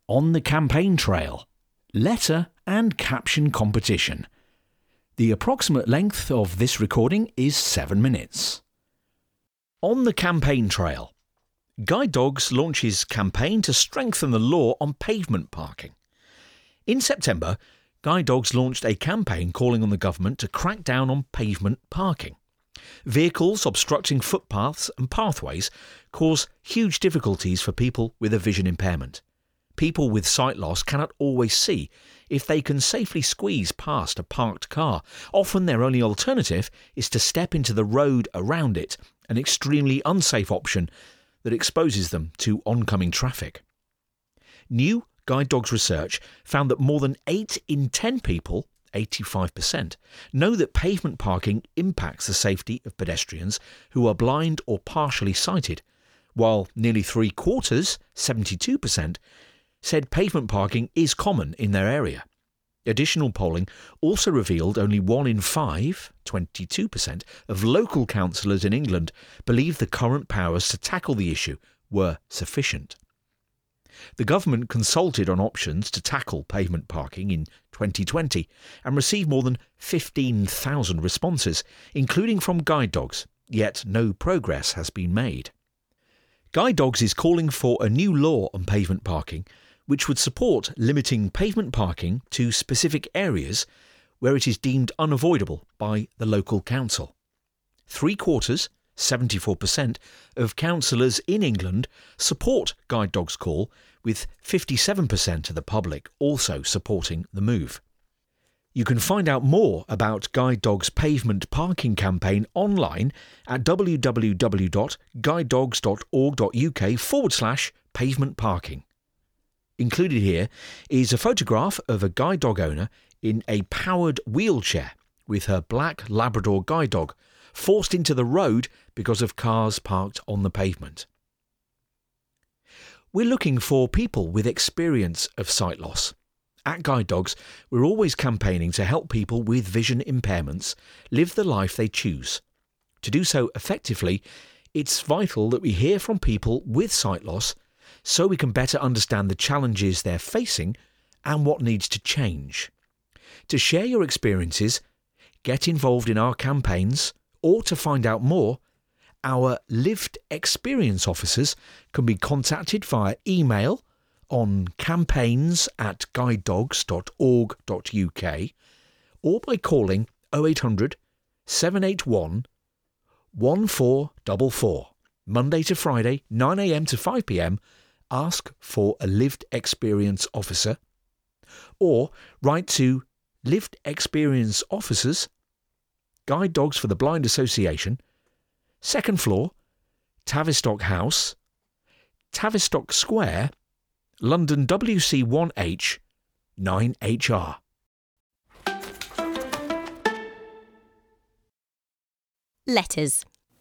On the campaign trail, letter and caption competition. The approximate length of this recording is 7 minutes. On the campaign trail. Guide Dogs launches campaign to strengthen the law on pavement parking. In September, Guide Dogs launched a campaign calling on the government to crack down on pavement parking. Vehicles obstructing footpaths and pathways cause huge difficulties for people with a vision impairment. People with sight loss cannot always see if they can safely squeeze past a parked car. Often their only alternative is to step into the road around it, an extremely unsafe option that exposes them to oncoming traffic. New Guide Dogs research found that more than 8 in 10 people, 85%, know that pavement parking impacts the safety of pedestrians who are blind or partially sighted, while nearly 3/4, 72%, said pavement parking is common in their area. Additional polling also revealed only 1 in 5, 22%, of local councillors in England believe the current powers to tackle the issue were sufficient. The government consulted on options to tackle pavement parking in 2020 and received more than 15,000 responses, including from Guide Dogs, yet no progress has been made. Guide Dogs is calling for a new law on pavement parking which would support limiting pavement parking to specific areas where it is deemed unavoidable by the local council. 3/4, 74%, of councillors in England support Guide Dogs' call, with 57% of the public also supporting the move. You can find out more about Guide Dogs' pavement parking campaign online at www.guidedogs.org.uk/pavement parking. Included here is a photograph of a guide dog owner in a powered wheelchair with her black Labrador guide dog forced into the road because of cars parked on the pavement. We're looking for people with experience of sight loss. At Guide Dogs, we're always campaigning to help people with vision impairments live the life they choose. To do so effectively, it's vital that we hear from people with sight loss so we can better understand the challenges they're facing and what needs to change. To share your experiences, get involved in our campaigns, or to find out more, our lived experience officers can be contacted via email on campaigns@guidedogs.org.uk or by calling 0800 781 1444, Monday to Friday, 9 a.m. to 5 p.m. Ask for a lived experience officer, or write to Lived Experience Officers, Guide Dogs for the Blind Association, 2nd floor, Tavistock House, Tavistock Square, London WC1H 9HR. Letters.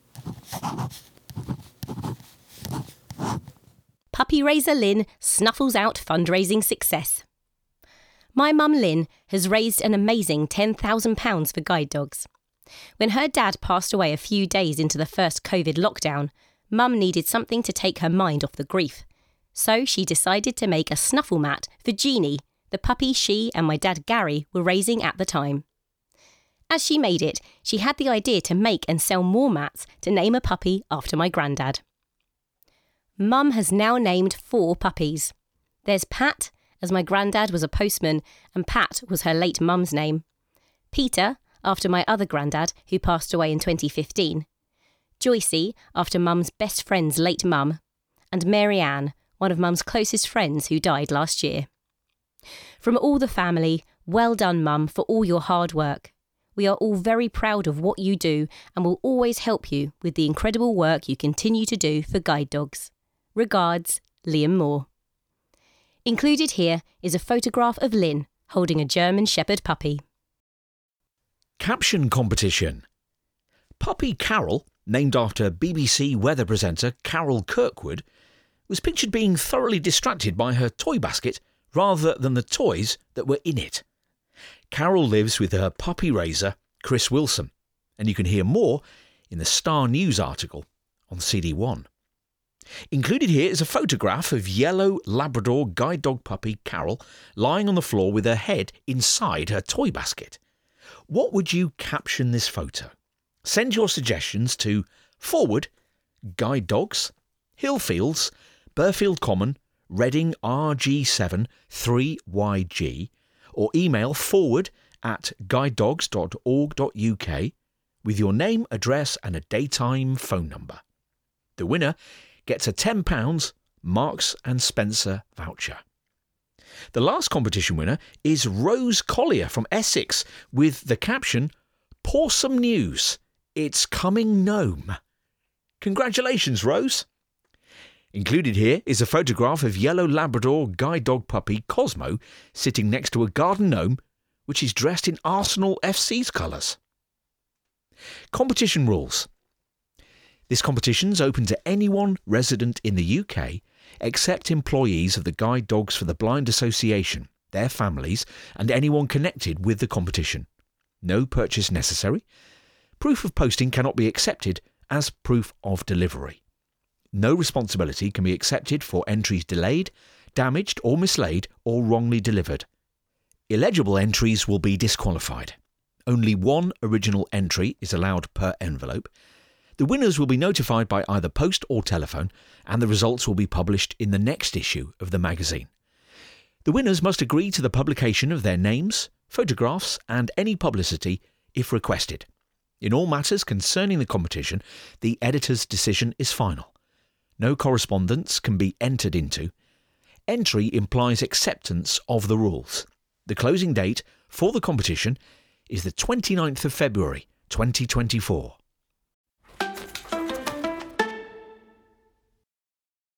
Puppy raiser Lynn snuffles out fundraising success. My mum Lynn has raised an amazing £10,000 for Guide Dogs. When her dad passed away a few days into the first COVID lockdown, Mum needed something to take her mind off the grief. So she decided to make a snuffle mat for Jeannie, the puppy she and my dad Gary were raising at the time. As she made it, she had the idea to make and sell more mats to name a puppy after my granddad. Mum has now named 4 puppies. There's Pat, as my granddad was a postman and Pat was her late mum's name. Peter, after my other granddad, who passed away in 2015. Joycey, after mum's best friend's late mum. And Mary Ann, one of mum's closest friends who died last year. From all the family, well done mum for all your hard work. We are all very proud of what you do and will always help you with the incredible work you continue to do for Guide Dogs. Regards, Liam Moore. Included here is a photograph of Lynn holding a German Shepherd puppy. Caption competition. Puppy Carol, named after BBC weather presenter Carol Kirkwood, was pictured being thoroughly distracted by her toy basket rather than the toys that were in it. Carol lives with her puppy raiser, Chris Wilson, and you can hear more in the Star News article on CD1. Included here is a photograph of yellow Labrador guide dog puppy Carol lying on the floor with her head inside her toy basket. What would you caption this photo? Send your suggestions to forward Guide Dogs, Hillfields, Burfield Common, Reading RG7 3YG, or email forward@guidedogs.org.uk with your name, address and a daytime phone number. The winner gets a £10 Marks and Spencer voucher. The last competition winner is Rose Collier from Essex with the caption, "Pawsome News, it's coming gnome." Congratulations, Rose. Included here is a photograph of yellow Labrador guide dog puppy Cosmo sitting next to a garden gnome which is dressed in Arsenal FC's colours. Competition rules. This competition is open to anyone resident in the UK except employees of the Guide Dogs for the Blind Association, their families and anyone connected with the competition. No purchase necessary. Proof of posting cannot be accepted as proof of delivery. No responsibility can be accepted for entries delayed, damaged or mislaid or wrongly delivered. Illegible entries will be disqualified. Only one original entry is allowed per envelope. The winners will be notified by either post or telephone, and the results will be published in the next issue of the magazine. The winners must agree to the publication of their names, photographs and any publicity if requested. In all matters concerning the competition, the editor's decision is final. No correspondence can be entered into. Entry implies acceptance of the rules. The closing date for the competition is the 29th of February 2024.